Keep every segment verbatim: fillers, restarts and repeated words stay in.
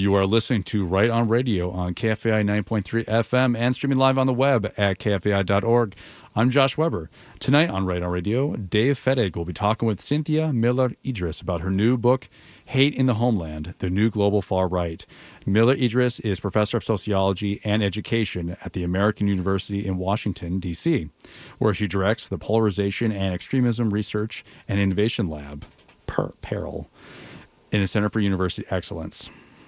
You are listening to Right On Radio on K F A I ninety point three F M and streaming live on the web at K F A I dot org. I'm Josh Weber. Tonight on Right On Radio, Dave Fettig will be talking with Cynthia Miller-Idriss about her new book, Hate in the Homeland, The New Global Far Right. Miller-Idriss is professor of sociology and education at the American University in Washington, D C, where she directs the Polarization and Extremism Research and Innovation Lab, per Peril, in the Center for University Excellence.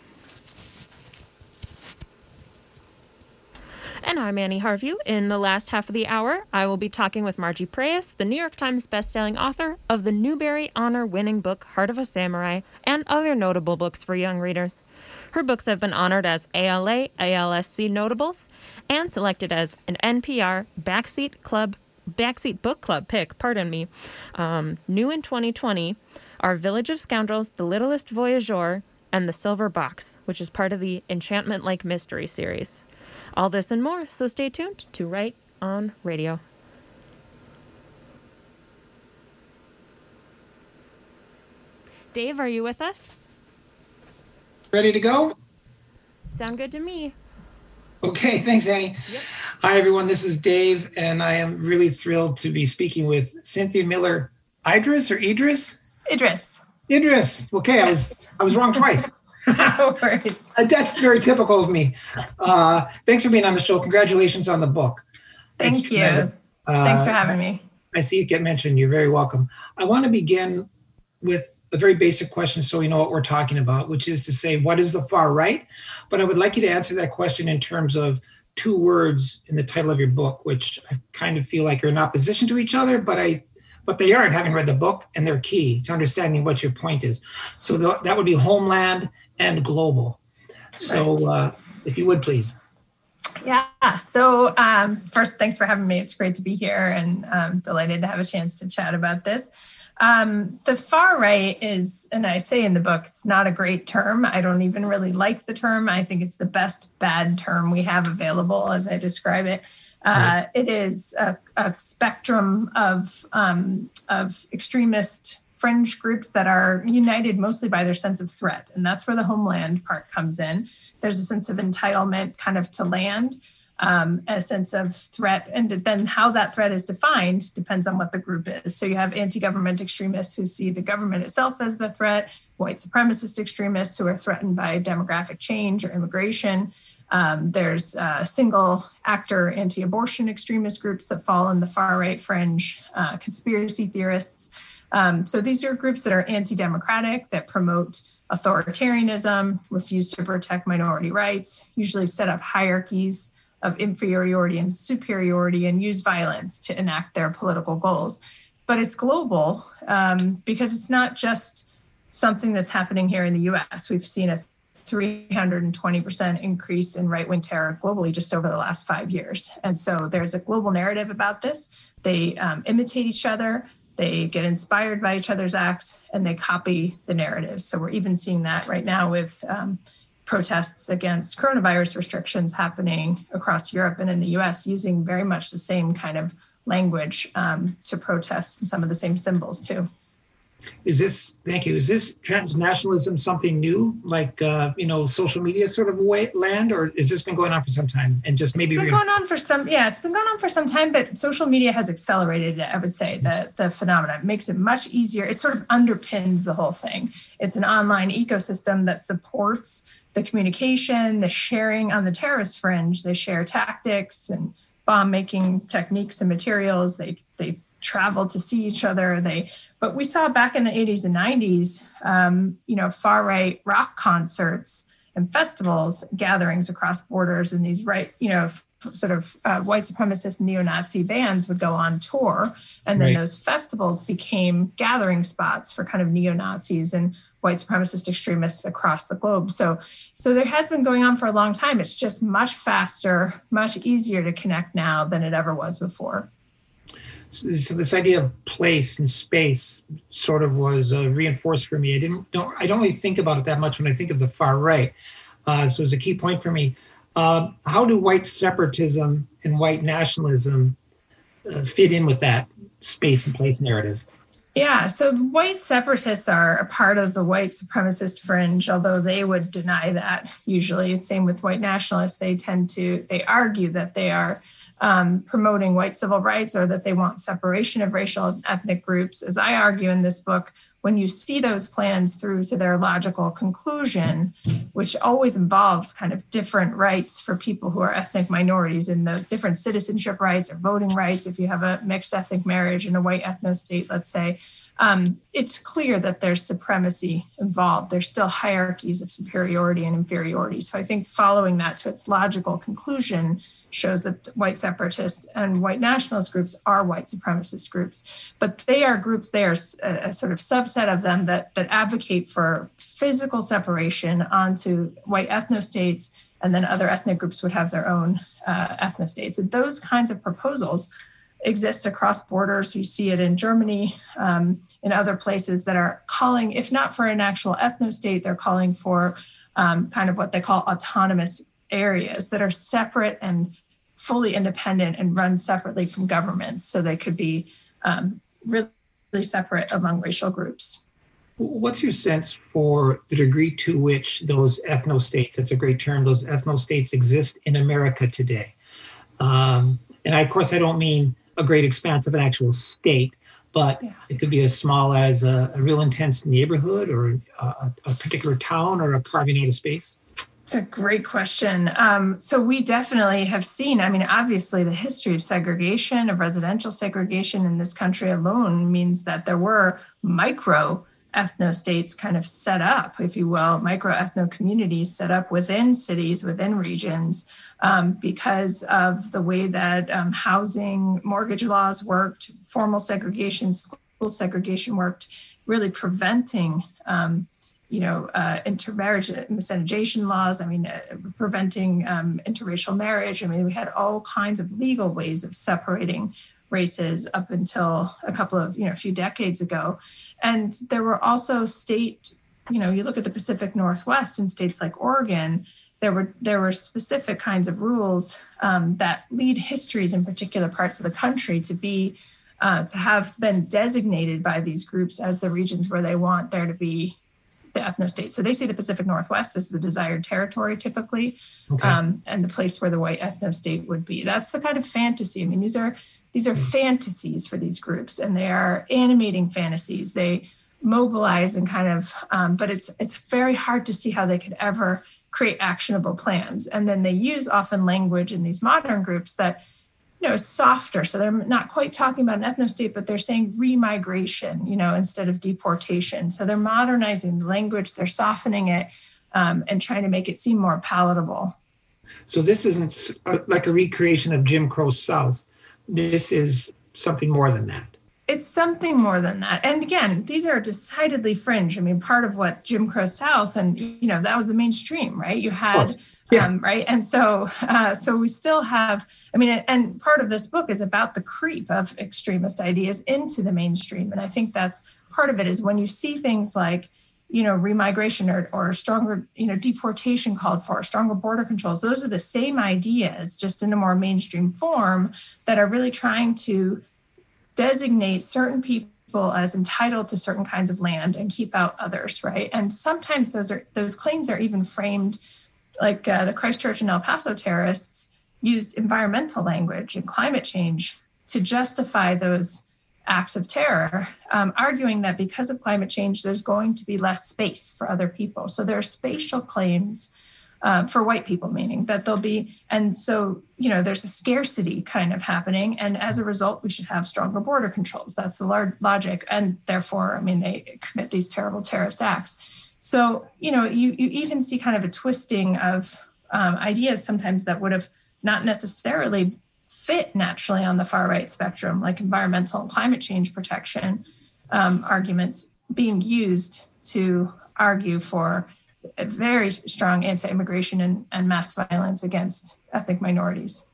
And I'm Annie Harvey. In the last half of the hour, I will be talking with Margie Preus, the New York Times bestselling author of the Newbery Honor-winning book Heart of a Samurai, and other notable books for young readers. Her books have been honored as A L A, A L S C Notables, and selected as an N P R Backseat Club, Backseat Book Club pick, pardon me. Um, new in twenty twenty are Village of Scoundrels, The Littlest Voyageur, and The Silver Box, which is part of the Enchantment Lake Mystery series. All this and more, so stay tuned to Right On Radio. Dave, are you with us? Ready to go? Sound good to me. Okay, thanks, Annie. Yep. Hi, everyone. This is Dave, and I am really thrilled to be speaking with Cynthia Miller-Idriss or Idris? Idris. Idris. Okay, I was I was wrong twice. No worries. That's very typical of me. Uh, thanks for being on the show. Congratulations on the book. Thank It's you. Uh, Thanks for having me. I see it get mentioned. You're very welcome. I want to begin with a very basic question so we know what we're talking about, which is to say, what is the far right? But I would like you to answer that question in terms of two words in the title of your book, which I kind of feel like are in opposition to each other, but I but they aren't, having read the book, and they're key to understanding what your point is. So th- that would be homeland and global. So uh, if you would, please. Yeah. So um, first, thanks for having me. It's great to be here, and I'm delighted to have a chance to chat about this. Um, the far right is, and I say in the book, it's not a great term. I don't even really like the term. I think it's the best bad term we have available as I describe it. Uh, right. It is a, a spectrum of um, of extremist fringe groups that are united mostly by their sense of threat. And that's where the homeland part comes in. There's a sense of entitlement kind of to land, um, a sense of threat. And then how that threat is defined depends on what the group is. So you have anti-government extremists who see the government itself as the threat, white supremacist extremists who are threatened by demographic change or immigration. Um, there's uh, single actor anti-abortion extremist groups that fall in the far right fringe, uh, conspiracy theorists. Um, so these are groups that are anti-democratic, that promote authoritarianism, refuse to protect minority rights, usually set up hierarchies of inferiority and superiority, and use violence to enact their political goals. But it's global um, because it's not just something that's happening here in the U S. We've seen a three hundred twenty percent increase in right-wing terror globally just over the last five years. And so there's a global narrative about this. They um, imitate each other. They get inspired by each other's acts, and they copy the narrative. So we're even seeing that right now with um, protests against coronavirus restrictions happening across Europe and in the U S, using very much the same kind of language um, to protest, and some of the same symbols too. Is this, thank you, is this transnationalism something new, like, uh, you know, social media sort of way, land, or has this been going on for some time? And just maybe- It's been re- going on for some, yeah, it's been going on for some time, but social media has accelerated it, I would say, the, the phenomenon. It makes it much easier. It sort of underpins the whole thing. It's an online ecosystem that supports the communication, the sharing on the terrorist fringe. They share tactics and bomb-making techniques and materials. They they travel to see each other. They, but we saw back in the eighties and nineties, um, you know, far-right rock concerts and festivals, gatherings across borders, and these right, you know, f- sort of uh, white supremacist neo-Nazi bands would go on tour, and then right. those festivals became gathering spots for kind of neo-Nazis and white supremacist extremists across the globe. So, so there has been going on for a long time. It's just much faster, much easier to connect now than it ever was before. So this idea of place and space sort of was uh, reinforced for me. I didn't don't I don't really think about it that much when I think of the far right. Uh, so it's a key point for me. Uh, how do white separatism and white nationalism uh, fit in with that space and place narrative? Yeah, so the white separatists are a part of the white supremacist fringe, although they would deny that usually. Same with white nationalists. They tend to, they argue that they are um, promoting white civil rights or that they want separation of racial and ethnic groups. As I argue in this book, when you see those plans through to their logical conclusion, which always involves kind of different rights for people who are ethnic minorities in those different citizenship rights or voting rights, if you have a mixed ethnic marriage in a white ethno-state, let's say, um, it's clear that there's supremacy involved. There's still hierarchies of superiority and inferiority. So I think following that to its logical conclusion shows that white separatist and white nationalist groups are white supremacist groups, but they are groups, they are a, a sort of subset of them that, that advocate for physical separation onto white ethnostates, and then other ethnic groups would have their own uh, ethnostates. And those kinds of proposals exist across borders. You see it in Germany, um, in other places that are calling, if not for an actual ethnostate, they're calling for um, kind of what they call autonomous areas that are separate and fully independent and run separately from governments, so they could be um, really separate among racial groups. What's your sense for the degree to which those ethnostates, that's a great term, those ethnostates exist in America today? Um, and I, of course, I don't mean a great expanse of an actual state, but yeah. It could be as small as a, a real intense neighborhood or a, a particular town or a carving out of space. It's a great question. Um, so we definitely have seen, I mean, obviously the history of segregation, of residential segregation in this country alone means that there were micro ethnostates kind of set up, if you will, micro ethno communities set up within cities, within regions, um, because of the way that um, housing, mortgage laws worked, formal segregation, school segregation worked, really preventing um, you know, uh, intermarriage, miscegenation laws, I mean, uh, preventing um, interracial marriage. I mean, we had all kinds of legal ways of separating races up until a couple of, you know, a few decades ago. And there were also state, you know, you look at the Pacific Northwest in states like Oregon, there were there were specific kinds of rules um, that lead histories in particular parts of the country to be, uh, to have been designated by these groups as the regions where they want there to be the ethnostate. So they see the Pacific Northwest as the desired territory typically, okay. um, and the place where the white ethnostate would be. That's the kind of fantasy. I mean, these are these are fantasies for these groups, and they are animating fantasies. They mobilize and kind of, um, but it's it's very hard to see how they could ever create actionable plans. And then they use often language in these modern groups that, you know, is softer. So they're not quite talking about an ethnostate, but they're saying remigration, you know, instead of deportation. So they're modernizing the language, they're softening it, um, and trying to make it seem more palatable. So this isn't like a recreation of Jim Crow South. This is something more than that. It's something more than that. And again, these are decidedly fringe. I mean, part of what Jim Crow South, and, you know, that was the mainstream, right? You had, yeah. um, right. And so, uh, so we still have, I mean, and part of this book is about the creep of extremist ideas into the mainstream. And I think that's part of it is when you see things like, you know, remigration or, or stronger, you know, deportation called for, stronger border controls. Those are the same ideas, just in a more mainstream form that are really trying to designate certain people as entitled to certain kinds of land and keep out others, right? And sometimes those are those claims are even framed like uh, the Christchurch and El Paso terrorists used environmental language and climate change to justify those acts of terror, um, arguing that because of climate change, there's going to be less space for other people. So there are spatial claims Uh, for white people, meaning that there'll be, and so, you know, there's a scarcity kind of happening. And as a result, we should have stronger border controls. That's the large logic. And therefore, I mean, they commit these terrible terrorist acts. So, you know, you, you even see kind of a twisting of um, ideas sometimes that would have not necessarily fit naturally on the far right spectrum, like environmental and climate change protection um, arguments being used to argue for a very strong anti-immigration and, and mass violence against ethnic minorities.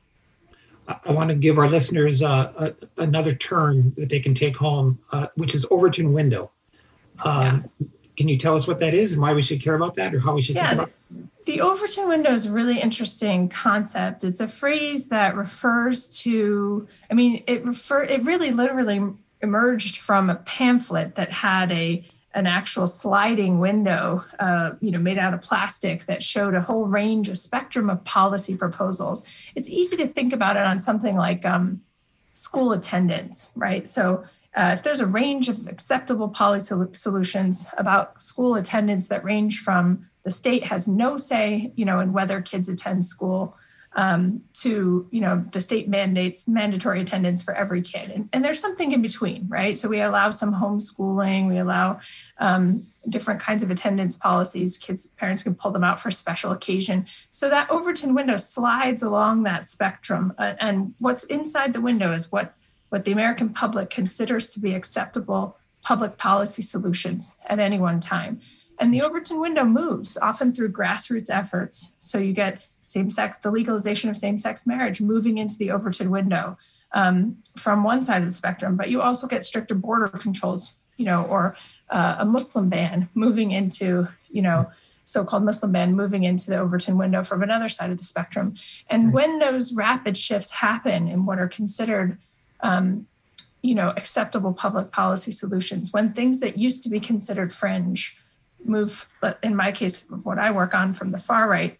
I want to give our listeners uh, a, another term that they can take home, uh, which is Overton window. Um, yeah. Can you tell us what that is and why we should care about that, or how we should yeah, think about it? The Overton window is a really interesting concept. It's a phrase that refers to, I mean, it refer, it really literally emerged from a pamphlet that had a an actual sliding window, uh, you know, made out of plastic that showed a whole range, a spectrum of policy proposals. It's easy to think about it on something like um, school attendance, right? So uh, if there's a range of acceptable policy solutions about school attendance that range from the state has no say, you know, in whether kids attend school, um, to, you know, the state mandates mandatory attendance for every kid. And, and there's something in between, right? So we allow some homeschooling, we allow um, different kinds of attendance policies. Kids, parents can pull them out for special occasion. So that Overton window slides along that spectrum. Uh, and what's inside the window is what, what the American public considers to be acceptable public policy solutions at any one time. And the Overton window moves, often through grassroots efforts. So you get same-sex, the legalization of same-sex marriage moving into the Overton window um, from one side of the spectrum, but you also get stricter border controls, you know, or uh, a Muslim ban moving into, you know, so-called Muslim ban moving into the Overton window from another side of the spectrum. And when those rapid shifts happen in what are considered, um, you know, acceptable public policy solutions, when things that used to be considered fringe move, in my case, what I work on, from the far right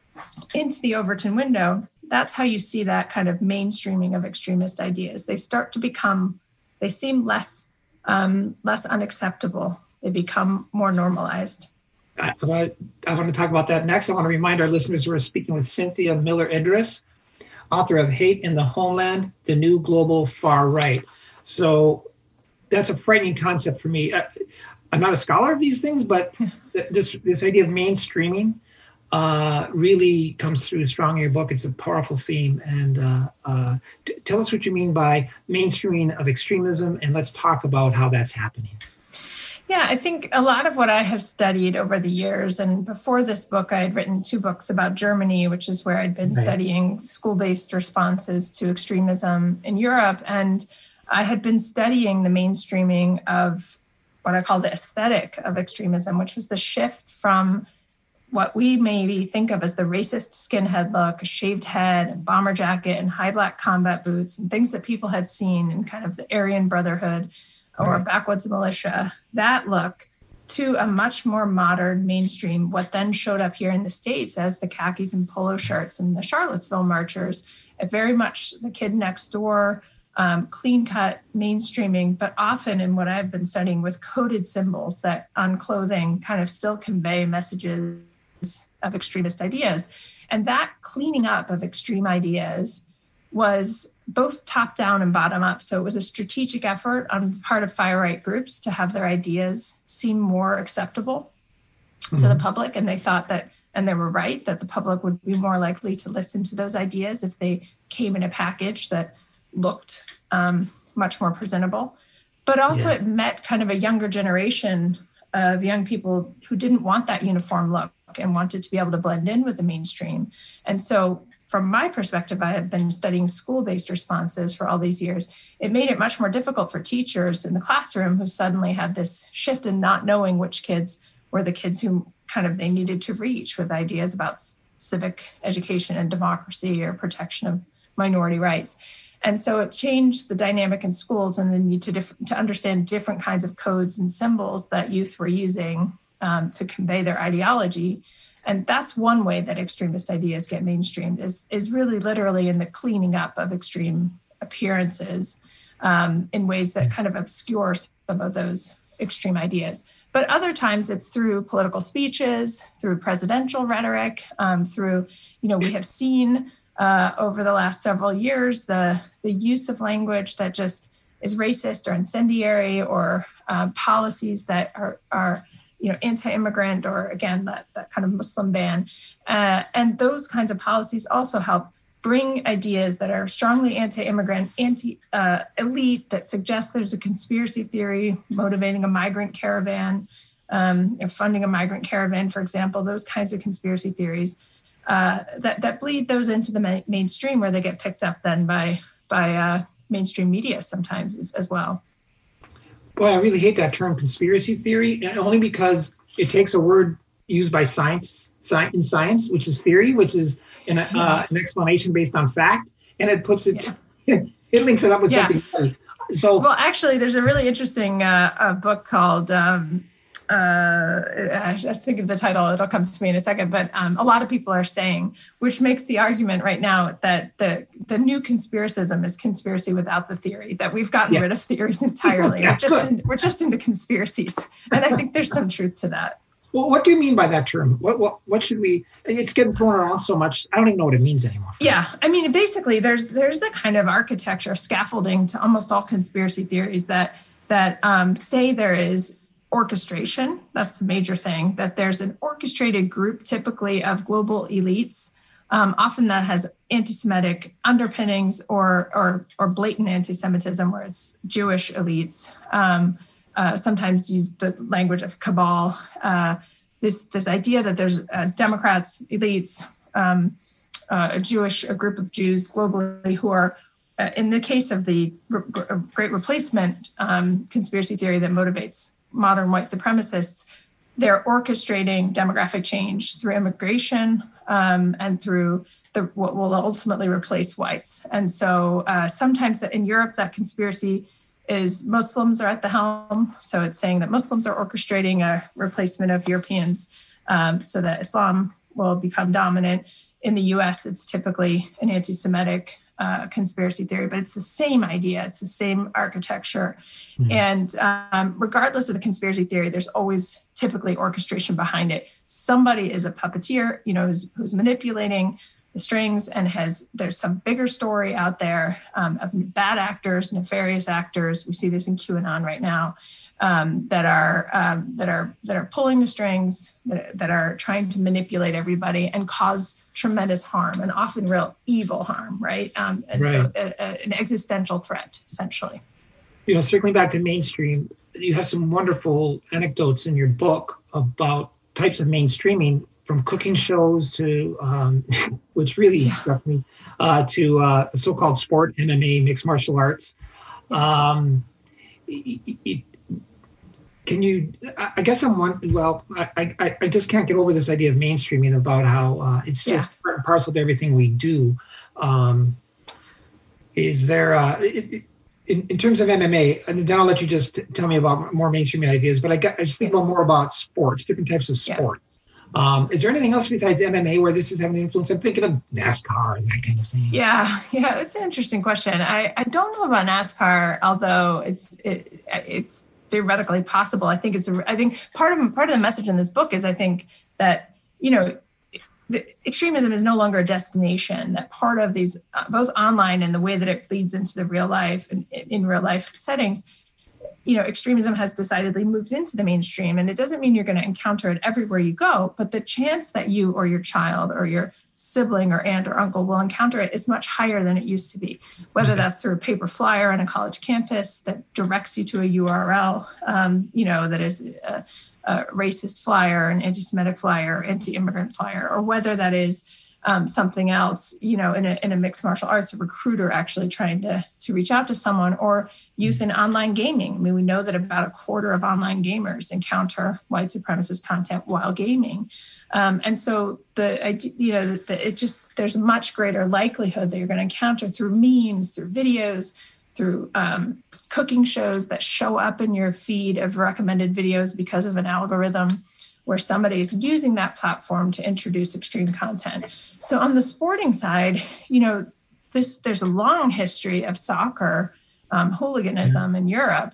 into the Overton window, that's how you see that kind of mainstreaming of extremist ideas. They start to become, they seem less, um, less unacceptable. They become more normalized. I want, to, I want to talk about that next. I want to remind our listeners we're speaking with Cynthia Miller Idriss, author of Hate in the Homeland, The New Global Far Right. So that's a frightening concept for me. I'm not a scholar of these things, but this this idea of mainstreaming uh, really comes through strong in your book. It's a powerful theme. And uh, uh, t- tell us what you mean by mainstreaming of extremism, and let's talk about how that's happening. Yeah, I think a lot of what I have studied over the years, and before this book, I had written two books about Germany, which is where I'd been right. studying school-based responses to extremism in Europe. And I had been studying the mainstreaming of what I call the aesthetic of extremism, which was the shift from what we maybe think of as the racist skinhead look, a shaved head, and bomber jacket, and high black combat boots, and things that people had seen in kind of the Aryan Brotherhood or right. backwoods militia, that look, to a much more modern mainstream, what then showed up here in the States as the khakis and polo shirts and the Charlottesville marchers, very much the kid next door, Um, clean-cut mainstreaming, but often in what I've been studying with coded symbols that on clothing kind of still convey messages of extremist ideas. And that cleaning up of extreme ideas was both top-down and bottom-up. So it was a strategic effort on part of far-right groups to have their ideas seem more acceptable mm-hmm. to the public. And they thought that, and they were right, that the public would be more likely to listen to those ideas if they came in a package that looked um, much more presentable. But also yeah. it met kind of a younger generation of young people who didn't want that uniform look and wanted to be able to blend in with the mainstream. And so from my perspective, I have been studying school-based responses for all these years. It made it much more difficult for teachers in the classroom who suddenly had this shift in not knowing which kids were the kids who kind of they needed to reach with ideas about civic education and democracy or protection of minority rights. And so it changed the dynamic in schools and the need to diff- to understand different kinds of codes and symbols that youth were using um, to convey their ideology. And that's one way that extremist ideas get mainstreamed, is, is really literally in the cleaning up of extreme appearances um, in ways that kind of obscure some of those extreme ideas. But other times it's through political speeches, through presidential rhetoric, um, through, you know, we have seen Uh, over the last several years, the, the use of language that just is racist or incendiary, or uh, policies that are, are, you know, anti-immigrant, or again, that, that kind of Muslim ban. Uh, and those kinds of policies also help bring ideas that are strongly anti-immigrant, anti-elite, uh, that suggest there's a conspiracy theory motivating a migrant caravan, um, you know, funding a migrant caravan, for example, those kinds of conspiracy theories. Uh, that, that bleed those into the ma- mainstream, where they get picked up then by by uh, mainstream media sometimes as, as well. Well, I really hate that term conspiracy theory, only because it takes a word used by science, sci- in science, which is theory, which is an, uh, an explanation based on fact, and it puts it, yeah. it links it up with yeah. something funny. so well, actually, there's a really interesting uh, a book called. Um, uh, I think of the title; it'll come to me in a second. But um, a lot of people are saying, which makes the argument right now that the the new conspiracism is conspiracy without the theory. That we've gotten Yeah. rid of theories entirely. Yeah, we're just good. in, we're just into conspiracies, and I think there's some truth to that. Well, what do you mean by that term? What what what should we? It's getting thrown around so much. I don't even know what it means anymore. Yeah, I mean, basically, there's there's a kind of architecture scaffolding to almost all conspiracy theories that that um, say there is orchestration. That's the major thing. That there's an orchestrated group, typically of global elites. Um, often that has anti-Semitic underpinnings or or or blatant anti-Semitism, where it's Jewish elites. Um, Uh, sometimes use the language of cabal. Uh, this this idea that there's uh, Democrats, elites, um, uh, a Jewish, a group of Jews globally who are, uh, in the case of the re- Great Replacement um, conspiracy theory that motivates modern white supremacists, they're orchestrating demographic change through immigration um, and through the what will ultimately replace whites. And so uh, sometimes that in Europe, that conspiracy is Muslims are at the helm. So it's saying that Muslims are orchestrating a replacement of Europeans um, so that Islam will become dominant. In the U S, it's typically an anti-Semitic uh, conspiracy theory, but it's the same idea. It's the same architecture. Mm-hmm. And um, regardless of the conspiracy theory, there's always typically orchestration behind it. Somebody is a puppeteer, you know, who's, who's manipulating the strings and has there's some bigger story out there um, of bad actors, nefarious actors. We see this in QAnon right now um, that are um, that are that are pulling the strings, that, that are trying to manipulate everybody and cause tremendous harm and often real evil harm, right? Um, and right. so a, a, an existential threat, essentially. You know, circling back to mainstream, you have some wonderful anecdotes in your book about types of mainstreaming, from cooking shows to, um, which really yeah. struck me, uh, to uh, so-called sport, M M A, mixed martial arts. Um, it, it, can you, I guess I'm one, well, I, I, I just can't get over this idea of mainstreaming about how uh, it's just yeah. part and parcel to everything we do. Um, is there, uh, it, it, in, in terms of M M A, and then I'll let you just t- tell me about more mainstreaming ideas, but I, got, I just think yeah. about more about sports, different types of sport. Yeah. Um, is there anything else besides M M A where this is having an influence? I'm thinking of NASCAR and that kind of thing. Yeah, yeah, that's an interesting question. I, I don't know about NASCAR, although it's it, it's theoretically possible. I think it's a, I think part of part of the message in this book is I think that you know the extremism is no longer a destination. That part of these uh, both online and the way that it leads into the real life and in real life settings. You know, extremism has decidedly moved into the mainstream, and it doesn't mean you're going to encounter it everywhere you go, but the chance that you or your child or your sibling or aunt or uncle will encounter it is much higher than it used to be, whether that's through a paper flyer on a college campus that directs you to a U R L, um, you know, that is a, a racist flyer, an anti-Semitic flyer, anti-immigrant flyer, or whether that is Um, something else, you know, in a, in a mixed martial arts, a recruiter actually trying to, to reach out to someone, or youth in online gaming. I mean, we know that about a quarter of online gamers encounter white supremacist content while gaming. Um, and so the, you know, the, it just, there's a much greater likelihood that you're going to encounter through memes, through videos, through um, cooking shows that show up in your feed of recommended videos because of an algorithm, where somebody is using that platform to introduce extreme content. So on the sporting side, you know, this there's a long history of soccer um, hooliganism in Europe.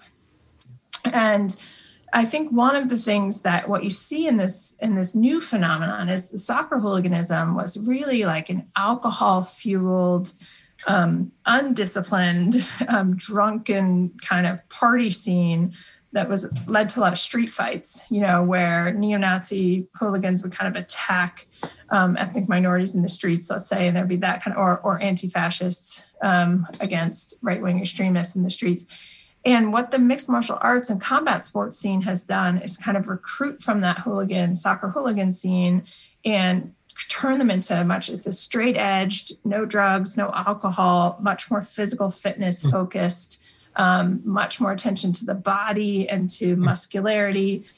And I think one of the things that what you see in this in this new phenomenon is the soccer hooliganism was really like an alcohol-fueled, um, undisciplined, um, drunken kind of party scene that was led to a lot of street fights, you know, where neo-Nazi hooligans would kind of attack um, ethnic minorities in the streets, let's say, and there'd be that kind of, or, or anti-fascists um, against right-wing extremists in the streets. And what the mixed martial arts and combat sports scene has done is kind of recruit from that hooligan, soccer hooligan scene and turn them into a much, it's a straight-edged, no drugs, no alcohol, much more physical fitness focused, Um, much more attention to the body and to muscularity.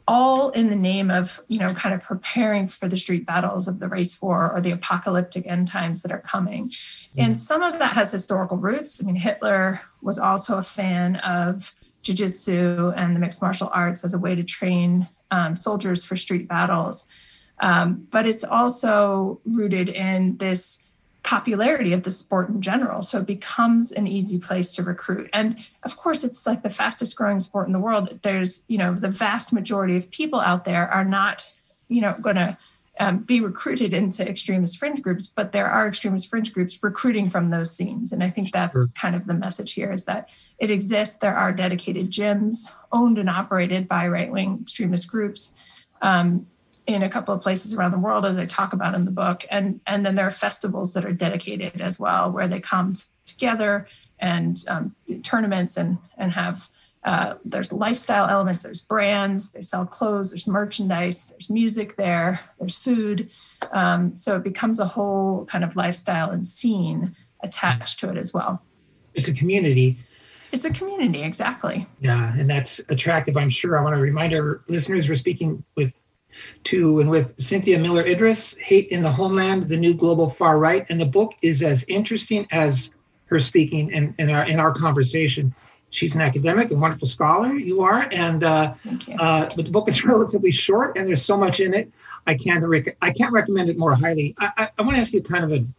all in the name of, you know, kind of preparing for the street battles of the race war or the apocalyptic end times that are coming. And some of that has historical roots. I mean, Hitler was also a fan of jiu-jitsu and the mixed martial arts as a way to train um, soldiers for street battles. Um, but it's also rooted in this popularity of the sport in general. So it becomes an easy place to recruit. And of course, it's like the fastest growing sport in the world. There's, you know, the vast majority of people out there are not, you know, going to um, be recruited into extremist fringe groups, but there are extremist fringe groups recruiting from those scenes. And I think that's sure. kind of the message here is that it exists. There are dedicated gyms owned and operated by right-wing extremist groups. Um, in a couple of places around the world, as I talk about in the book. And, and then there are festivals that are dedicated as well, where they come together and um, tournaments and, and have, uh, there's lifestyle elements, there's brands, they sell clothes, there's merchandise, there's music there, there's food. Um, so it becomes a whole kind of lifestyle and scene attached to it as well. It's a community. It's a community, exactly. Yeah, and that's attractive, I'm sure. I want to remind our listeners we're speaking with to and with Cynthia Miller Idriss, Hate in the Homeland, the New Global Far Right. And the book is as interesting as her speaking and in, in our in our conversation. She's an academic and wonderful scholar, you are. And uh, Thank you. Uh, but the book is relatively short and there's so much in it. I can't, rec- I can't recommend it more highly. I, I, I want to ask you kind of a,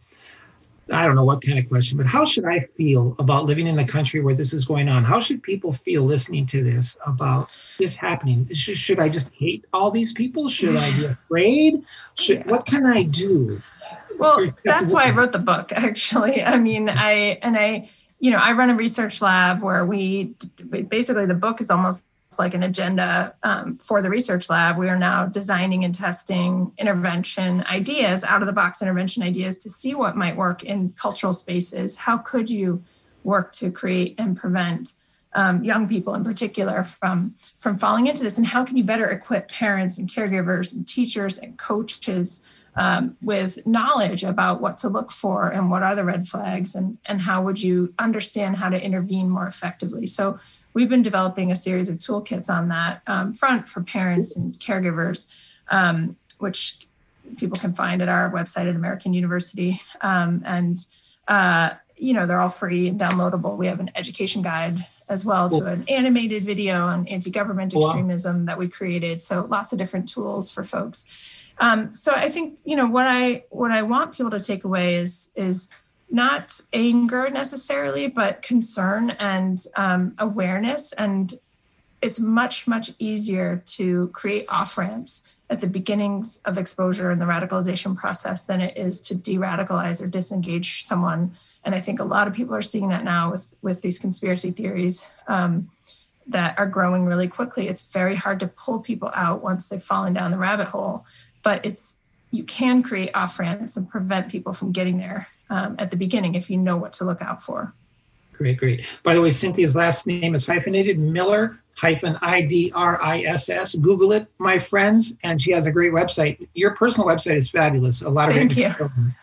I don't know what kind of question, but how should I feel about living in a country where this is going on? How should people feel listening to this about this happening? Should, should I just hate all these people? Should I be afraid? Should, yeah. What can I do? Well, that's why I wrote the book, actually. I mean, I, and I, you know, I run a research lab where we, basically the book is almost like an agenda um, for the research lab. We are now designing and testing intervention ideas, out-of-the-box intervention ideas to see what might work in cultural spaces. How could you work to create and prevent um, young people in particular from, from falling into this? And how can you better equip parents and caregivers and teachers and coaches um, with knowledge about what to look for and what are the red flags and, and how would you understand how to intervene more effectively? So we've been developing a series of toolkits on that um, front for parents and caregivers, um, which people can find at our website at American University. Um, and, uh, you know, they're all free and downloadable. We have an education guide as well to an animated video on anti-government extremism that we created. So lots of different tools for folks. Um, so I think, you know, what I what I want people to take away is is not anger necessarily, but concern and um, awareness. And it's much, much easier to create off-ramps at the beginnings of exposure in the radicalization process than it is to de-radicalize or disengage someone. And I think a lot of people are seeing that now with, with these conspiracy theories um, that are growing really quickly. It's very hard to pull people out once they've fallen down the rabbit hole, but it's you can create off-ramps and prevent people from getting there um, at the beginning if you know what to look out for. Great, great. By the way, Cynthia's last name is hyphenated, Miller hyphen I D R I S S. Google it, my friends, and she has a great website. Your personal website is fabulous. A lot of Thank you.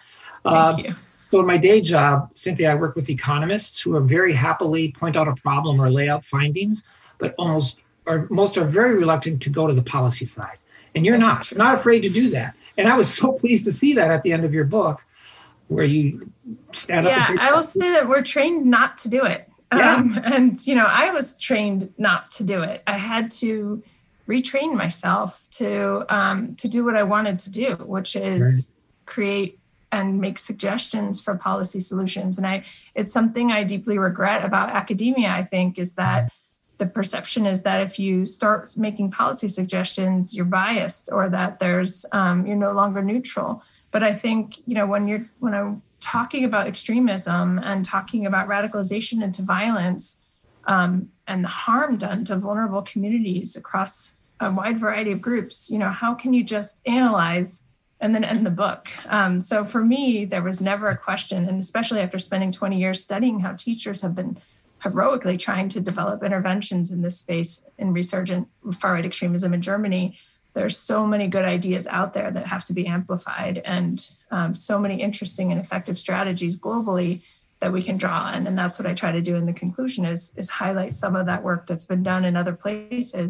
Uh, Thank you. So in my day job, Cynthia, I work with economists who are very happily point out a problem or lay out findings, but almost or most are very reluctant to go to the policy side. And you're That's not, true. not afraid to do that. And I was so pleased to see that at the end of your book, where you stand yeah, up and say, I will say that we're trained not to do it. Yeah. Um, and, you know, I was trained not to do it. I had to retrain myself to um, to do what I wanted to do, which is right. create and make suggestions for policy solutions. And I, it's something I deeply regret about academia, I think, is that the perception is that if you start making policy suggestions, you're biased or that there's um, you're no longer neutral. But I think, you know, when you're when I'm talking about extremism and talking about radicalization into violence um, and the harm done to vulnerable communities across a wide variety of groups, you know, how can you just analyze and then end the book? Um, so for me, there was never a question, and especially after spending twenty years studying how teachers have been heroically trying to develop interventions in this space in resurgent far-right extremism in Germany, there's so many good ideas out there that have to be amplified and um, so many interesting and effective strategies globally that we can draw on. And that's what I try to do in the conclusion is, is highlight some of that work that's been done in other places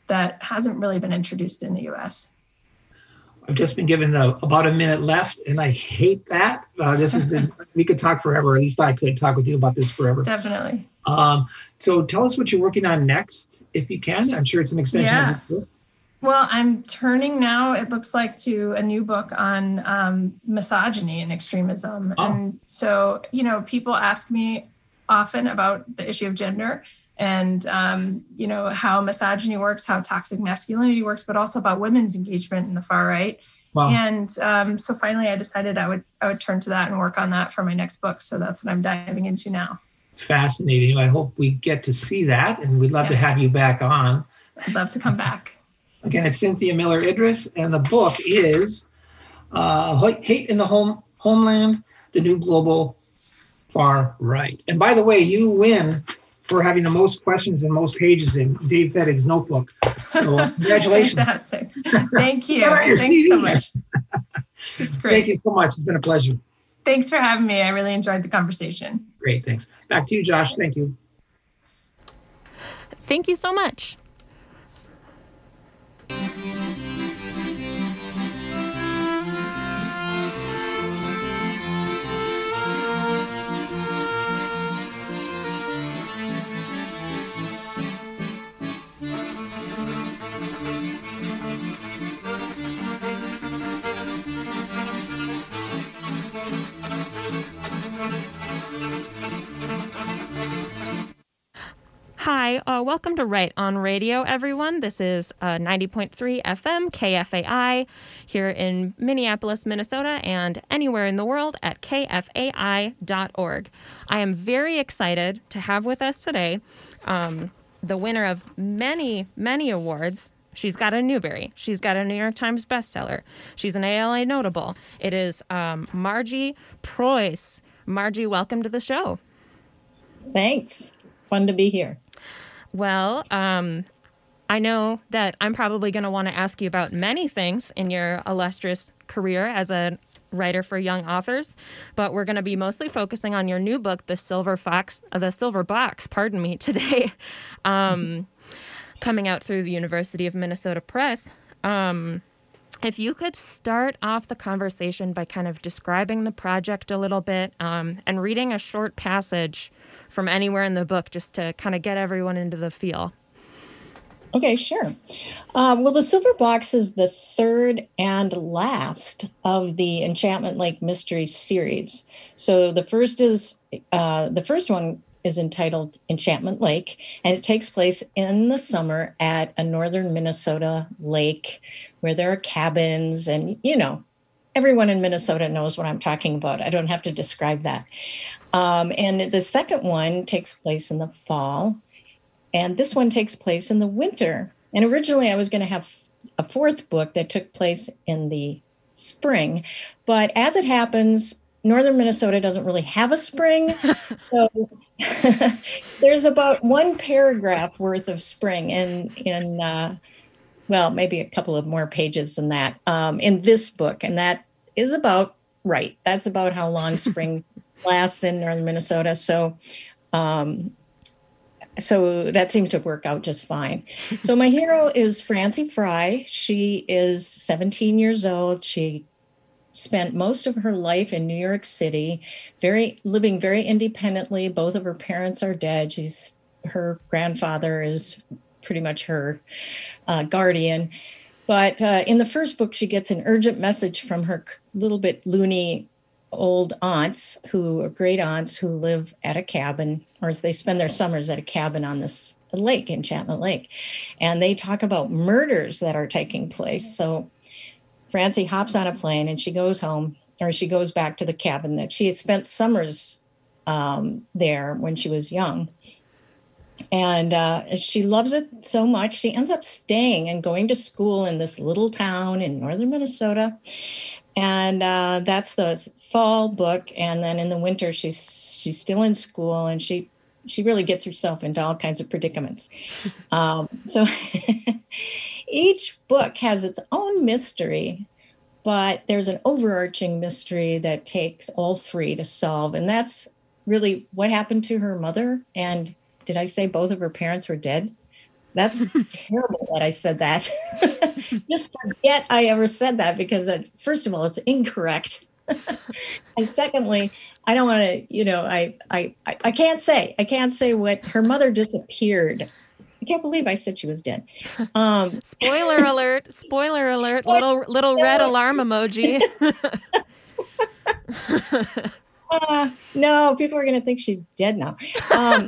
that hasn't really been introduced in the U S. I've just been given the, about a minute left, and I hate that. Uh, this has been, we could talk forever. At least I could talk with you about this forever. Definitely. Um, so tell us what you're working on next, if you can. I'm sure it's an extension Yeah. of the book. Well, I'm turning now, it looks like, to a new book on um, misogyny and extremism. Oh. And so, you know, people ask me often about the issue of gender and, um, you know, how misogyny works, how toxic masculinity works, but also about women's engagement in the far right. Wow. And um, so finally I decided I would I would turn to that and work on that for my next book. So that's what I'm diving into now. Fascinating. I hope we get to see that, and we'd love Yes. to have you back on. I'd love to come back. Again, it's Cynthia Miller Idriss, and the book is uh, Hate in the Home Homeland, The New Global Far Right. And by the way, you win for having the most questions and most pages in Dave Fettig's notebook. So uh, congratulations. Fantastic. Thank you. Got your Thanks C D so there. much. It's great. Thank you so much. It's been a pleasure. Thanks for having me. I really enjoyed the conversation. Great, thanks. Back to you, Josh. Thank you. Thank you so much. Hi, uh, welcome to Right on Radio, everyone. This is uh, ninety point three F M, K F A I, here in Minneapolis, Minnesota, and anywhere in the world at K F A I dot org. I am very excited to have with us today um, the winner of many, many awards. She's got a Newbery. She's got a New York Times bestseller. She's an A L A notable. It is um, Margie Preuss. Margie, welcome to the show. Thanks. Fun to be here. Well, um, I know that I'm probably going to want to ask you about many things in your illustrious career as a writer for young authors, but we're going to be mostly focusing on your new book, The Silver Fox, uh, The Silver Box, pardon me, today, um, coming out through the University of Minnesota Press. Um, if you could start off the conversation by kind of describing the project a little bit um, and reading a short passage from anywhere in the book just to kind of get everyone into the feel. Okay, sure. Um, well, The Silver Box is the third and last of the Enchantment Lake Mystery series. So the first is uh, the first one is entitled Enchantment Lake, and it takes place in the summer at a northern Minnesota lake where there are cabins, and you know, everyone in Minnesota knows what I'm talking about. I don't have to describe that. Um, and the second one takes place in the fall, and this one takes place in the winter. And originally I was going to have a fourth book that took place in the spring, but as it happens, northern Minnesota doesn't really have a spring. So there's about one paragraph worth of spring in, in uh, well, maybe a couple of more pages than that um, in this book. And that is about right. That's about how long spring lasts in northern Minnesota. So, um, so that seems to work out just fine. So my hero is Francie Fry. She is seventeen years old. She spent most of her life in New York City, very living very independently. Both of her parents are dead. She's her grandfather is pretty much her uh, guardian. But uh, in the first book, she gets an urgent message from her little bit loony old aunts who are great aunts who live at a cabin, or as they spend their summers at a cabin on this lake, Enchantment Lake. And they talk about murders that are taking place. So Francie hops on a plane and she goes home, or she goes back to the cabin that she had spent summers um, there when she was young. And uh, she loves it so much, she ends up staying and going to school in this little town in northern Minnesota. And uh, that's the fall book. And then in the winter, she's she's still in school, and she she really gets herself into all kinds of predicaments. Um, so each book has its own mystery, but there's an overarching mystery that takes all three to solve. And that's really what happened to her mother. And did I say both of her parents were dead? That's terrible that I said that. Just forget I ever said that, because uh, first of all, it's incorrect. And secondly, I don't want to, you know, I, I, I I can't say, I can't say what her mother disappeared. I can't believe I said she was dead. Um, Spoiler alert! Spoiler alert! Little little red alarm emoji. uh, no, people are going to think she's dead now. Um,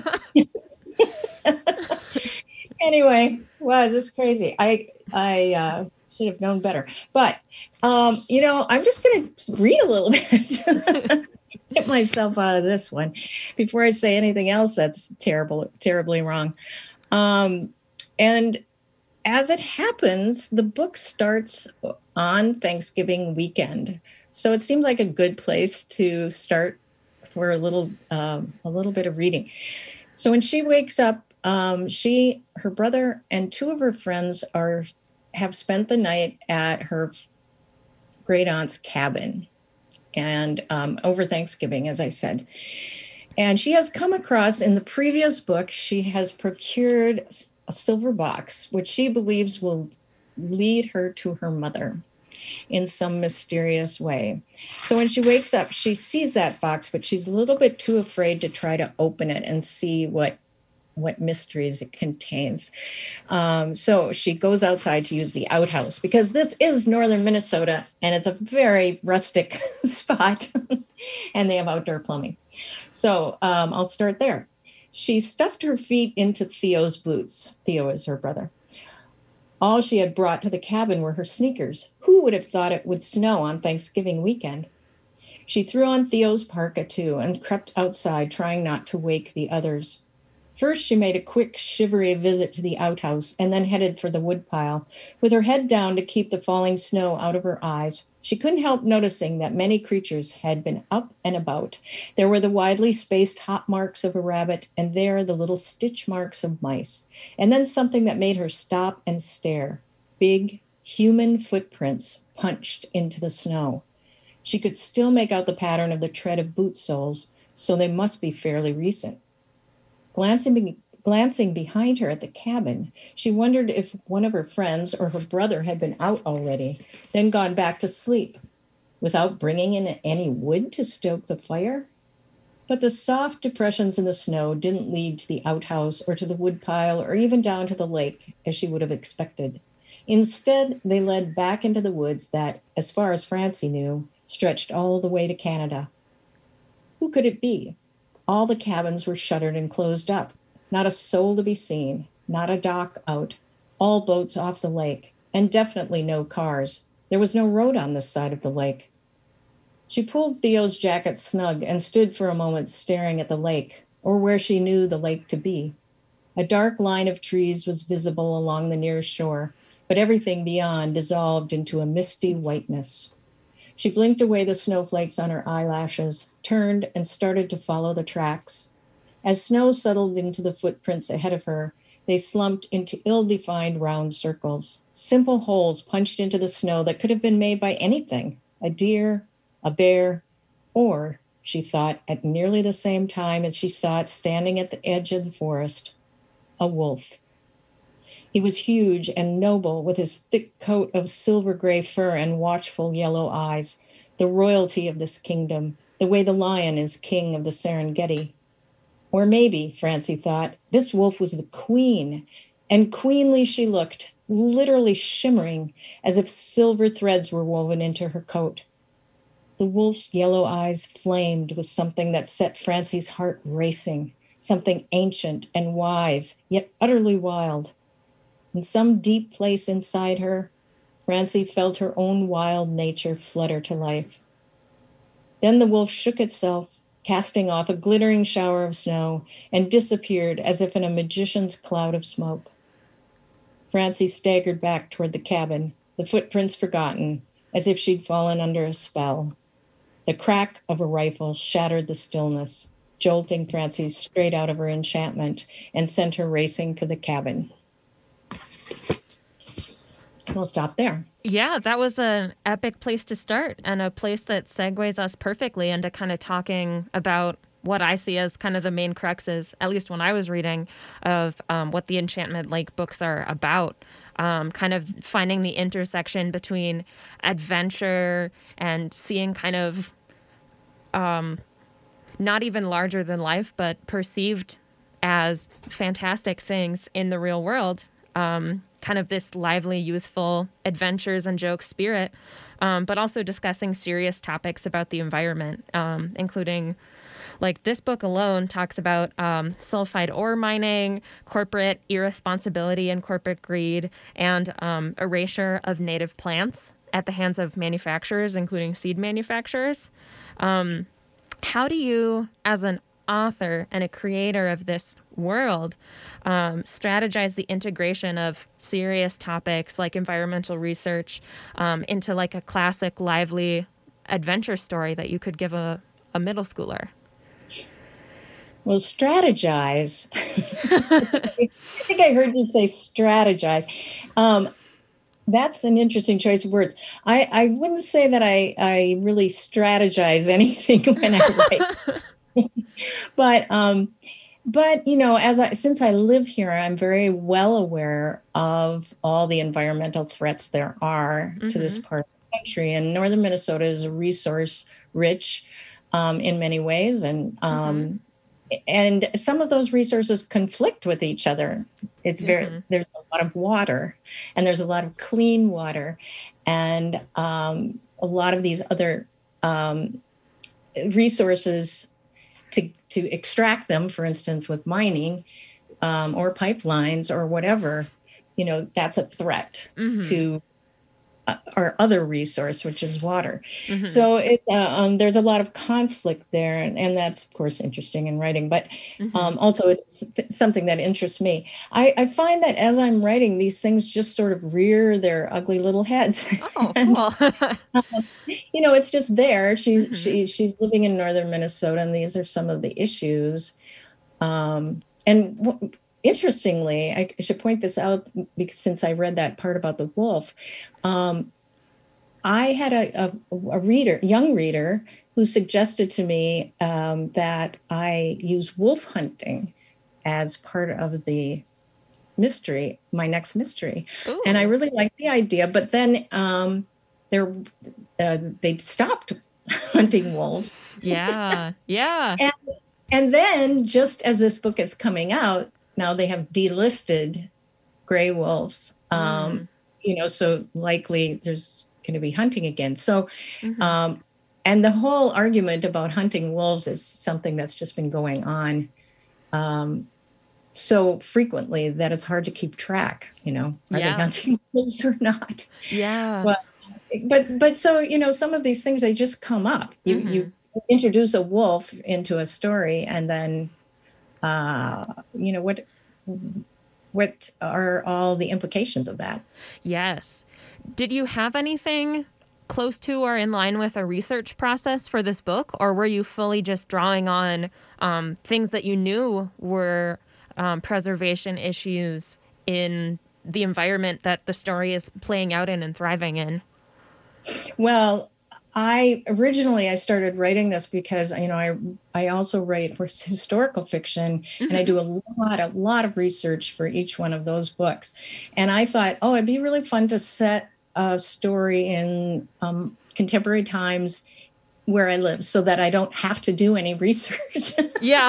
anyway, wow, this is crazy. I I uh, should have known better. But um, you know, I'm just going to read a little bit. Get myself out of this one before I say anything else that's terrible, terribly wrong. Um, and as it happens, the book starts on Thanksgiving weekend. So it seems like a good place to start for a little, um, a little bit of reading. So when she wakes up, um, she, her brother, and two of her friends are have spent the night at her great aunt's cabin, and um, over Thanksgiving, as I said. And she has come across, in the previous book, she has procured a silver box, which she believes will lead her to her mother in some mysterious way. So when she wakes up, she sees that box, but she's a little bit too afraid to try to open it and see what what mysteries it contains. Um, so she goes outside to use the outhouse, because this is northern Minnesota and it's a very rustic spot and they have outdoor plumbing. So um, I'll start there. She stuffed her feet into Theo's boots. Theo is her brother. All she had brought to the cabin were her sneakers. Who would have thought it would snow on Thanksgiving weekend? She threw on Theo's parka too and crept outside, trying not to wake the others. First, she made a quick, shivery visit to the outhouse and then headed for the woodpile, with her head down to keep the falling snow out of her eyes. She couldn't help noticing that many creatures had been up and about. There were the widely spaced hop marks of a rabbit, and there the little stitch marks of mice. And then something that made her stop and stare. Big, human footprints punched into the snow. She could still make out the pattern of the tread of boot soles, so they must be fairly recent. Glancing, glancing behind her at the cabin, she wondered if one of her friends or her brother had been out already, then gone back to sleep, without bringing in any wood to stoke the fire. But the soft depressions in the snow didn't lead to the outhouse or to the woodpile or even down to the lake, as she would have expected. Instead, they led back into the woods that, as far as Francie knew, stretched all the way to Canada. Who could it be? All the cabins were shuttered and closed up. Not a soul to be seen, not a dock out, all boats off the lake, and definitely no cars. There was no road on this side of the lake. She pulled Theo's jacket snug and stood for a moment staring at the lake, or where she knew the lake to be. A dark line of trees was visible along the near shore, but everything beyond dissolved into a misty whiteness. She blinked away the snowflakes on her eyelashes, turned, and started to follow the tracks. As snow settled into the footprints ahead of her, they slumped into ill-defined round circles, simple holes punched into the snow that could have been made by anything, a deer, a bear, or, she thought at nearly the same time as she saw it standing at the edge of the forest, a wolf. He was huge and noble, with his thick coat of silver gray fur and watchful yellow eyes, the royalty of this kingdom, the way the lion is king of the Serengeti. Or maybe, Francie thought, this wolf was the queen, and queenly she looked, literally shimmering, as if silver threads were woven into her coat. The wolf's yellow eyes flamed with something that set Francie's heart racing, something ancient and wise, yet utterly wild. In some deep place inside her, Francie felt her own wild nature flutter to life. Then the wolf shook itself, casting off a glittering shower of snow, and disappeared as if in a magician's cloud of smoke. Francie staggered back toward the cabin, the footprints forgotten, as if she'd fallen under a spell. The crack of a rifle shattered the stillness, jolting Francie straight out of her enchantment and sent her racing for the cabin. We'll stop there. Yeah, that was an epic place to start, and a place that segues us perfectly into kind of talking about what I see as kind of the main cruxes, at least when I was reading, of um, what the Enchantment Lake books are about. Um, kind of finding the intersection between adventure and seeing kind of um, not even larger than life, but perceived as fantastic things in the real world. Um, kind of this lively, youthful adventures and joke spirit, um, but also discussing serious topics about the environment, um, including, like, this book alone talks about um, sulfide ore mining, corporate irresponsibility and corporate greed, and um, erasure of native plants at the hands of manufacturers, including seed manufacturers. Um, how do you, as an author and a creator of this world, um, strategize the integration of serious topics like environmental research um, into like a classic, lively adventure story that you could give a, a middle schooler? Well, strategize. I think I heard you say strategize. Um, that's an interesting choice of words. I, I wouldn't say that I, I really strategize anything when I write. but, um, but, you know, as I, since I live here, I'm very well aware of all the environmental threats there are mm-hmm. to this part of the country. And northern Minnesota is a resource rich um, in many ways. And, um, mm-hmm. And some of those resources conflict with each other. It's very, mm-hmm. there's a lot of water and there's a lot of clean water and um, a lot of these other um, resources to, to extract them, for instance, with mining um, or pipelines or whatever, you know, that's a threat mm-hmm. to uh, our other resource, which is water. Mm-hmm. So it, uh, um, there's a lot of conflict there. And, and that's, of course, interesting in writing, but mm-hmm. um, also it's th- something that interests me. I, I find that as I'm writing, these things just sort of rear their ugly little heads. Oh, and, cool. um, you know, it's just there. She's, mm-hmm. she, she's living in northern Minnesota, and these are some of the issues. Um, and w- Interestingly, I should point this out because since I read that part about the wolf, um, I had a, a, a reader, young reader, who suggested to me um, that I use wolf hunting as part of the mystery, my next mystery. Ooh. And I really liked the idea. But then um, there, uh, they stopped hunting wolves. Yeah, yeah. and, and then just as this book is coming out, now they have delisted gray wolves, um, mm. you know, so likely there's going to be hunting again. So, mm-hmm. um, and the whole argument about hunting wolves is something that's just been going on um, so frequently that it's hard to keep track, you know, are yeah. they hunting wolves or not? Yeah. Well, but, but so, you know, some of these things, they just come up. You, mm-hmm. you introduce a wolf into a story and then Uh, you know, what what are all the implications of that? Yes. Did you have anything close to or in line with a research process for this book, or were you fully just drawing on um, things that you knew were um, preservation issues in the environment that the story is playing out in and thriving in? Well, I originally I started writing this because, you know, I I also write historical fiction mm-hmm. and I do a lot, a lot of research for each one of those books. And I thought, oh, it'd be really fun to set a story in um, contemporary times where I live so that I don't have to do any research. Yeah.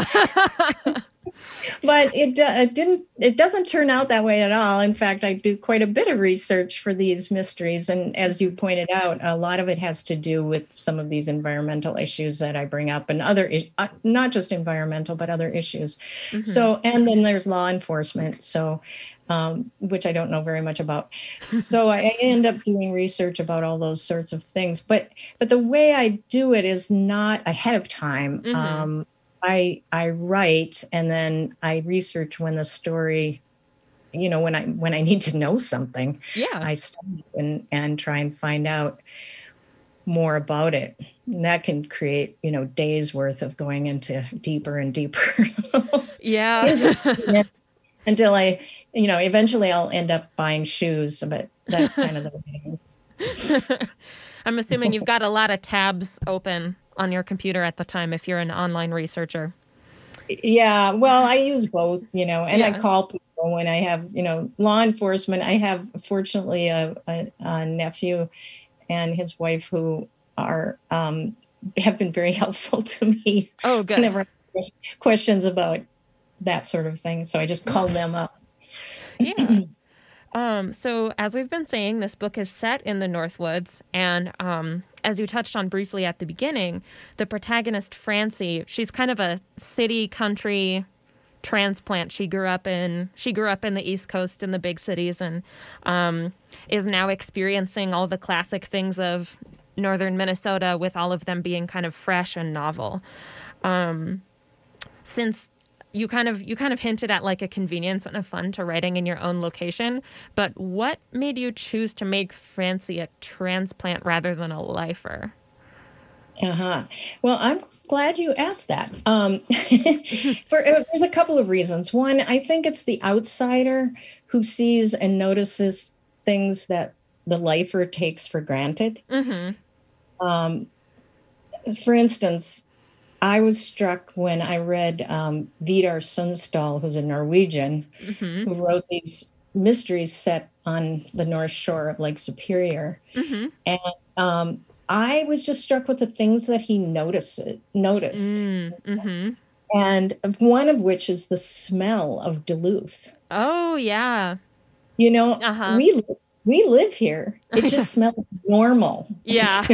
But it, uh, it didn't, it doesn't turn out that way at all. In fact, I do quite a bit of research for these mysteries. And as you pointed out, a lot of it has to do with some of these environmental issues that I bring up and other, uh, not just environmental, but other issues. Mm-hmm. So, and then there's law enforcement. So, um, which I don't know very much about. So I end up doing research about all those sorts of things. But, but the way I do it is not ahead of time. Mm-hmm. Um, I I write and then I research when the story, you know, when I when I need to know something. Yeah. I study and, and try and find out more about it. And that can create, you know, days worth of going into deeper and deeper. Yeah. until, until I, you know, eventually I'll end up buying shoes, but that's kind of the way it is. I'm assuming you've got a lot of tabs open on your computer at the time if you're an online researcher. Yeah, well, I use both, you know, and Yeah. I call people when I have, you know, law enforcement. I have, fortunately, a, a, a nephew and his wife who are um, have been very helpful to me. Oh, good. Whenever I have questions about that sort of thing, so I just call them up. Yeah. Um, so as we've been saying, this book is set in the Northwoods, and um, as you touched on briefly at the beginning, the protagonist, Francie, she's kind of a city country transplant. She grew up in she grew up in the East Coast in the big cities, and um, is now experiencing all the classic things of northern Minnesota, with all of them being kind of fresh and novel. Um, since You kind of you kind of hinted at like a convenience and a fun to writing in your own location, but what made you choose to make Francie a transplant rather than a lifer? Uh-huh. Well, I'm glad you asked that. Um, for uh, there's a couple of reasons. One, I think it's the outsider who sees and notices things that the lifer takes for granted. Mm-hmm. Um, for instance, I was struck when I read um, Vidar Sundstall, who's a Norwegian, Mm-hmm. who wrote these mysteries set on the North Shore of Lake Superior. Mm-hmm. And um, I was just struck with the things that he noticed, noticed. Mm-hmm. And one of which is the smell of Duluth. Oh, yeah. You know, Uh-huh. we we live here. It just smells normal. Yeah.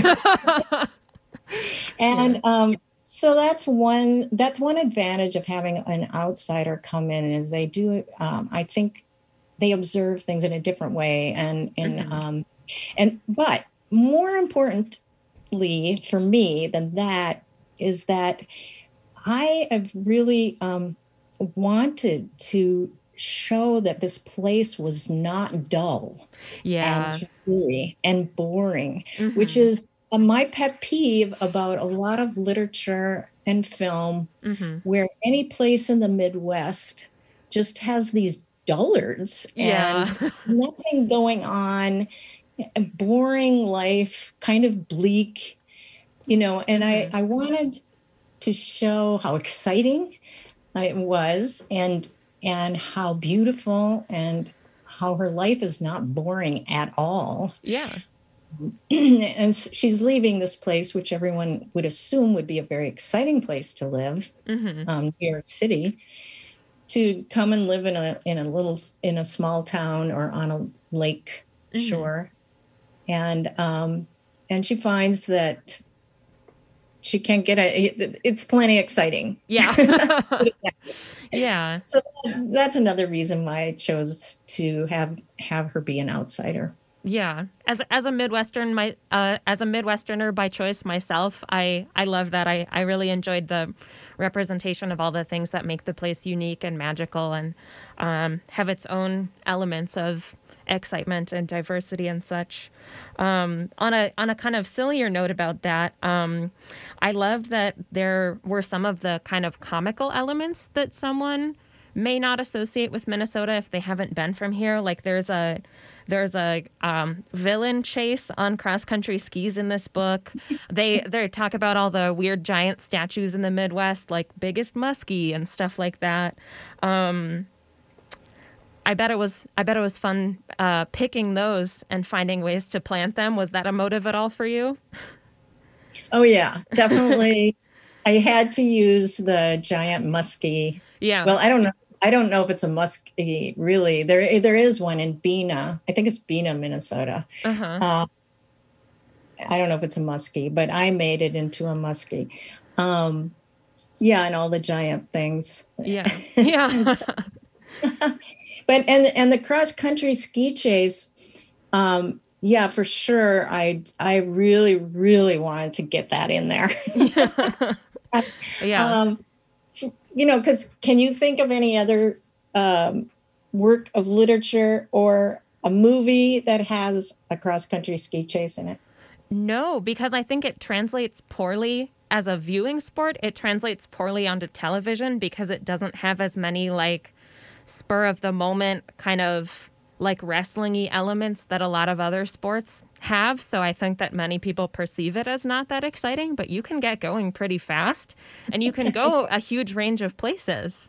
And um, so that's one that's one advantage of having an outsider come in is they do. Um, I think they observe things in a different way, and and Mhm. um, and but more importantly for me than that is that I have really um, wanted to show that this place was not dull Yeah. and dreary and boring, Mhm. which is uh, my pet peeve about a lot of literature and film, Mhm. where any place in the Midwest just has these dullards Yeah. and nothing going on, a boring life, kind of bleak, you know, and I, I wanted to show how exciting it was and and how beautiful and how her life is not boring at all. Yeah. And s- she's leaving this place, which everyone would assume would be a very exciting place to live, Mm-hmm. um, New York City, to come and live in a in a little s- in a small town or on a lake Mhm. shore, and um, and she finds that she can't get a. it- It's plenty exciting. Yeah. Yeah. So that's another reason why I chose to have have her be an outsider. Yeah, as as a Midwestern, my uh, as a Midwesterner by choice myself, I I love that. I I really enjoyed the representation of all the things that make the place unique and magical, and um, have its own elements of excitement and diversity and such. Um, on a on a kind of sillier note about that, um, I loved that there were some of the kind of comical elements that someone may not associate with Minnesota if they haven't been from here. Like there's a there's a um, villain chase on cross country skis in this book. They they talk about all the weird giant statues in the Midwest, like Biggest Muskie and stuff like that. Um, I bet it was I bet it was fun uh, picking those and finding ways to plant them. Was that a motive at all for you? Oh yeah, definitely. I had to use the giant muskie. Yeah. Well, I don't know. I don't know if it's a muskie really. There, there is one in Bena. I think it's Bena, Minnesota. Uh-huh. Uh, I don't know if it's a muskie, but I made it into a muskie. Um, yeah, and all the giant things. Yeah. Yeah. But and and the cross country ski chase, um, yeah, for sure. I I really really wanted to get that in there. Yeah. Um, you know, because can you think of any other um, work of literature or a movie that has a cross country ski chase in it? No, because I think it translates poorly as a viewing sport. It translates poorly onto television because it doesn't have as many like spur of the moment kind of like wrestling-y elements that a lot of other sports have. So I think that many people perceive it as not that exciting, but you can get going pretty fast and you can go a huge range of places.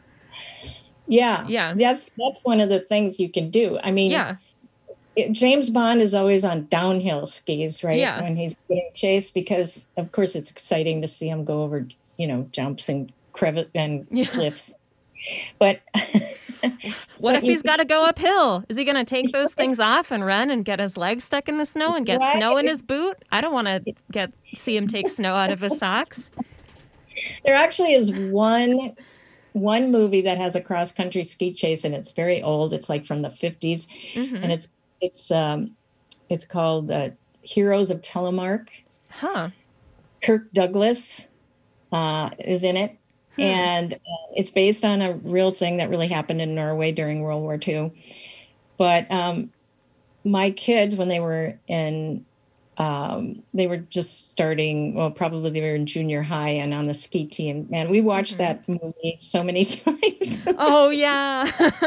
Yeah. Yeah. That's, that's one of the things you can do. I mean, Yeah. it, James Bond is always on downhill skis, right? Yeah. When he's getting chased, because of course it's exciting to see him go over, you know, jumps and crevice and Yeah. cliffs. But what if he's got to go uphill? Is he going to take those things off and run and get his legs stuck in the snow and get Right. snow in his boot? I don't want to get see him take snow out of his socks. There actually is one one movie that has a cross country ski chase, and it's very old. It's like from the fifties, Mhm. and it's it's um it's called uh, Heroes of Telemark. Huh. Kirk Douglas uh, is in it. Hmm. And uh, it's based on a real thing that really happened in Norway during World War Two. But um, my kids, when they were in, um, they were just starting, well, probably they were in junior high and on the ski team. Man, we watched Mhm. that movie so many times. Oh, yeah.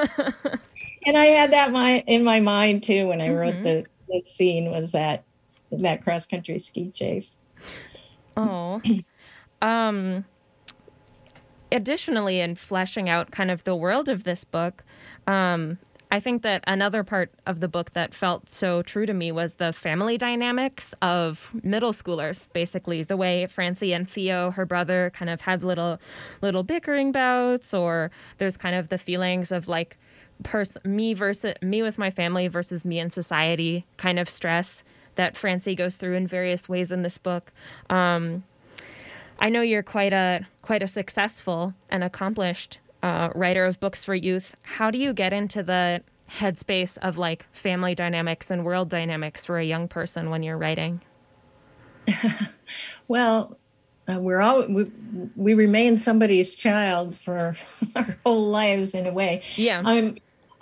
And I had that my, in my mind too when I wrote Mhm. the, the scene was that that cross country ski chase. Oh. Um, additionally, in fleshing out kind of the world of this book, um, I think that another part of the book that felt so true to me was the family dynamics of middle schoolers, basically the way Francie and Theo, her brother, kind of had little little bickering bouts, or there's kind of the feelings of like pers- me versus me with my family versus me in society kind of stress that Francie goes through in various ways in this book. Um, I know you're quite a quite a successful and accomplished uh, writer of books for youth. How do you get into the headspace of like family dynamics and world dynamics for a young person when you're writing? Well, uh, we're all we, we remain somebody's child for our whole lives in a way. Yeah. Um,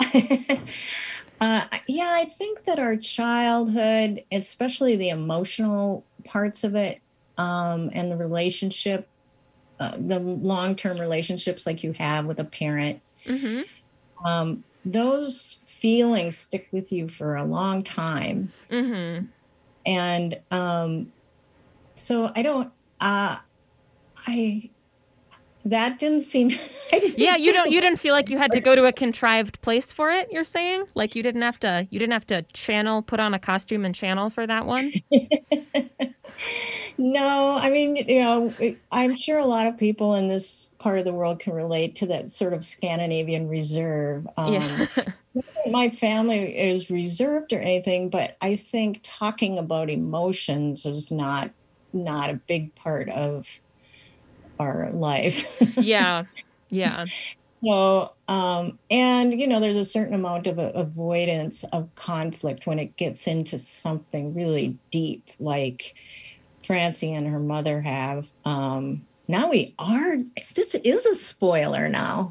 uh, yeah, I think that our childhood, especially the emotional parts of it, um, and the relationship, uh, the long-term relationships like you have with a parent, Mm-hmm. um, those feelings stick with you for a long time. Mm-hmm. And um, so I don't, uh, I, that didn't seem, I didn't Yeah, you don't think you didn't feel like you had to go to a contrived place for it, you're saying? Like you didn't have to you didn't have to channel, put on a costume and channel for that one? No, I mean, you know, I'm sure a lot of people in this part of the world can relate to that sort of Scandinavian reserve. Um, Yeah. My family is reserved or anything, but I think talking about emotions is not not a big part of our lives. Yeah. Yeah. So, um, and you know, there's a certain amount of a, avoidance of conflict when it gets into something really deep, like Francie and her mother have. Um, now we are. This is a spoiler now.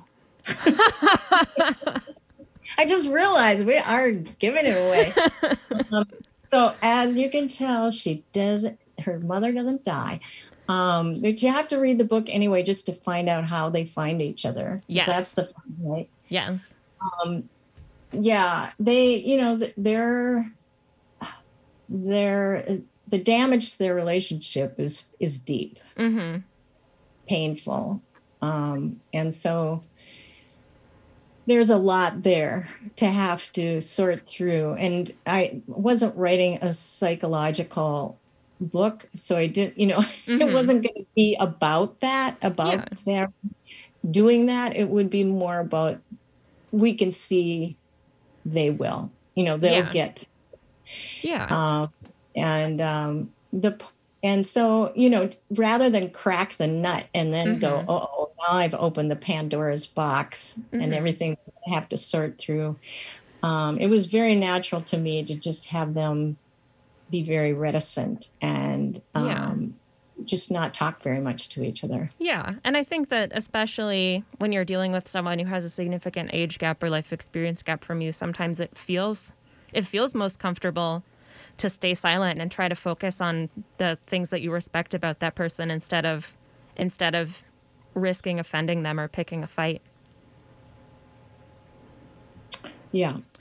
I just realized we are giving it away. Um, so, as you can tell, she doesn't. Her mother doesn't die. Um, but you have to read the book anyway, just to find out how they find each other. 'Cause Yes. that's the fun, right? Yes. Um, yeah, they, you know, th- they're, they're, the damage to their relationship is is deep, Mm-hmm. painful, um, and so there's a lot there to have to sort through. And I wasn't writing a psychological book, so I didn't, you know, Mhm. it wasn't going to be about that, about Yeah. their doing that. It would be more about, we can see they will, you know, they'll Yeah. get, Yeah. uh, and um, the and so, you know, rather than crack the nut and then go, Mhm. oh, now I've opened the Pandora's box Mhm. and everything I have to sort through. Um, it was very natural to me to just have them be very reticent and Yeah. um, just not talk very much to each other. Yeah. And I think that especially when you're dealing with someone who has a significant age gap or life experience gap from you, sometimes it feels it feels most comfortable to stay silent and try to focus on the things that you respect about that person instead of instead of risking offending them or picking a fight. Yeah.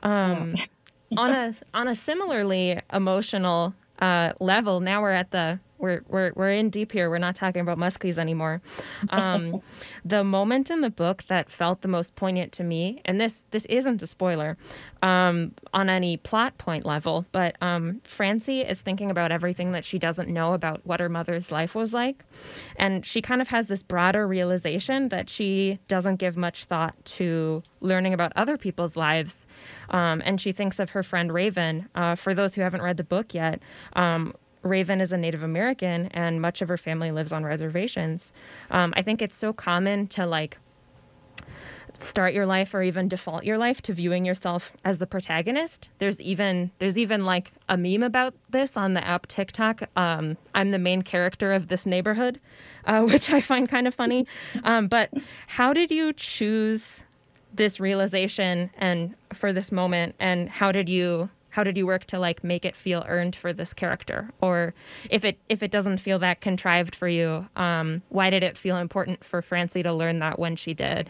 Um, on a on a similarly emotional uh, level, now we're at the we're we're we're in deep here. We're not talking about muskies anymore. Um, the moment in the book that felt the most poignant to me, and this this isn't a spoiler um, on any plot point level, but um, Francie is thinking about everything that she doesn't know about what her mother's life was like, and she kind of has this broader realization that she doesn't give much thought to learning about other people's lives. Um, and she thinks of her friend Raven. Uh, for those who haven't read the book yet, um, Raven is a Native American, and much of her family lives on reservations. Um, I think it's so common to like start your life or even default your life to viewing yourself as the protagonist. There's even there's even like a meme about this on the app TikTok. Um, I'm the main character of this neighborhood, uh, which I find kind of funny. Um, but how did you choose this realization and for this moment, and how did you how did you work to like make it feel earned for this character? Or if it if it doesn't feel that contrived for you, um, why did it feel important for Francie to learn that when she did?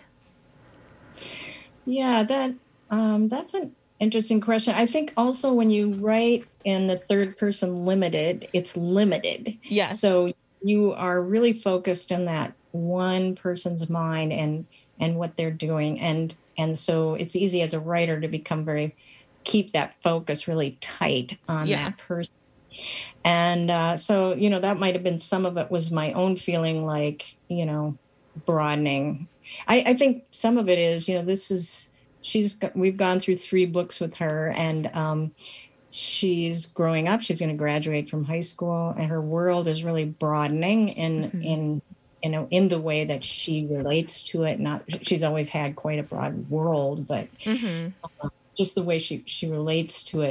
Yeah, that um, that's an interesting question. I think also when you write in the third person limited, it's limited. Yes. So you are really focused on that one person's mind and and what they're doing, and and so it's easy as a writer to become very keep that focus really tight on Yeah. that person. And uh, so, you know, that might have been some of it was my own feeling like, you know, broadening. I, I think some of it is, you know, this is, she's, got, we've gone through three books with her, and um, she's growing up. She's going to graduate from high school, and her world is really broadening in, Mm-hmm. in, you know, in the way that she relates to it. Not, she's always had quite a broad world, but Mm-hmm. uh, just the way she, she relates to it